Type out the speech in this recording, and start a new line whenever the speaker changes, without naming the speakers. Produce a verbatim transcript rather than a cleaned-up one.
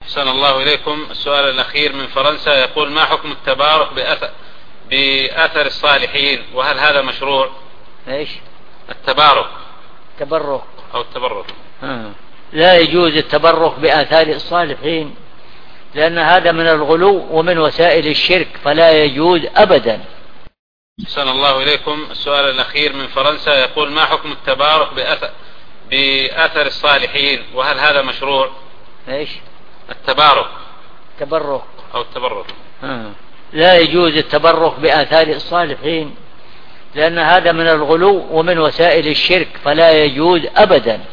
أحسن الله إليكم. السؤال الأخير من فرنسا يقول: ما حكم التبارك بأثر, بأثر الصالحين، وهل هذا مشروع؟
إيش؟
التبارك.
تبرك
أو التبرك.
آه. لا يجوز التبرك بآثار الصالحين، لأن هذا من الغلو ومن وسائل الشرك، فلا يجوز أبدا.
أحسن الله إليكم. السؤال الأخير من فرنسا يقول: ما حكم التبارك بأثر, بأثر الصالحين، وهل هذا مشروع؟
إيش؟
التبارك.
تبرك.
أو التبرك.
آه. لا يجوز التبرك بآثار الصالحين، لأن هذا من الغلو ومن وسائل الشرك، فلا يجوز أبدا.